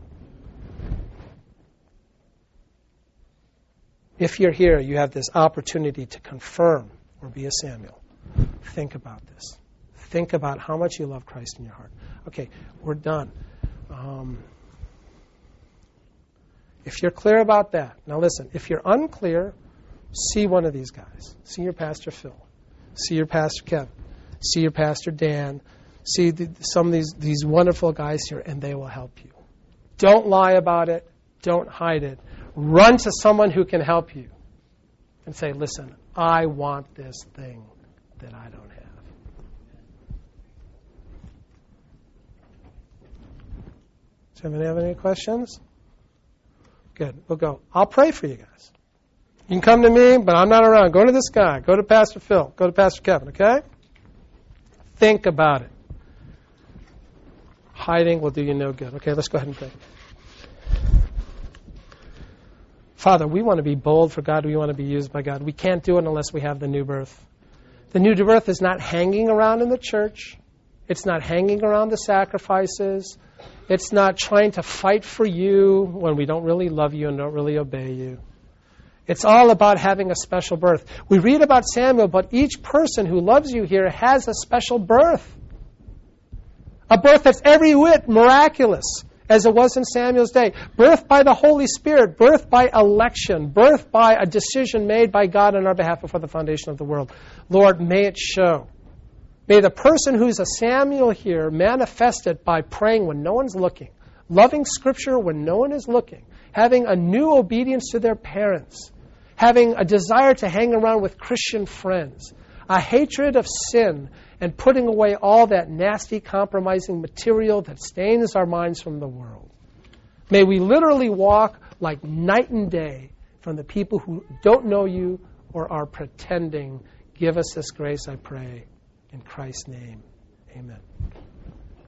If you're here, you have this opportunity to confirm or be a Samuel. Think about this. Think about how much you love Christ in your heart. Okay, we're done. Um, if you're clear about that, now listen, if you're unclear, see one of these guys. See your Pastor Phil. See your Pastor Kevin. See your Pastor Dan. See the, some of these, these wonderful guys here, and they will help you. Don't lie about it. Don't hide it. Run to someone who can help you and say, listen, I want this thing that I don't have. Does anyone have any questions? Good. We'll go. I'll pray for you guys. You can come to me, but I'm not around. Go to this guy. Go to Pastor Phil. Go to Pastor Kevin, okay? Think about it. Hiding will do you no good. Okay, let's go ahead and pray. Father, we want to be bold for God. We want to be used by God. We can't do it unless we have the new birth. The new birth is not hanging around in the church. It's not hanging around the sacrifices. It's not trying to fight for you when we don't really love you and don't really obey you. It's all about having a special birth. We read about Samuel, but each person who loves you here has a special birth. A birth that's every whit miraculous, as it was in Samuel's day. Birthed by the Holy Spirit, birthed by election, birthed by a decision made by God on our behalf before the foundation of the world. Lord, may it show. May the person who's a Samuel here manifest it by praying when no one's looking, loving Scripture when no one is looking, having a new obedience to their parents, having a desire to hang around with Christian friends, a hatred of sin, and putting away all that nasty, compromising material that stains our minds from the world. May we literally walk like night and day from the people who don't know you or are pretending. Give us this grace, I pray. In Christ's name, amen.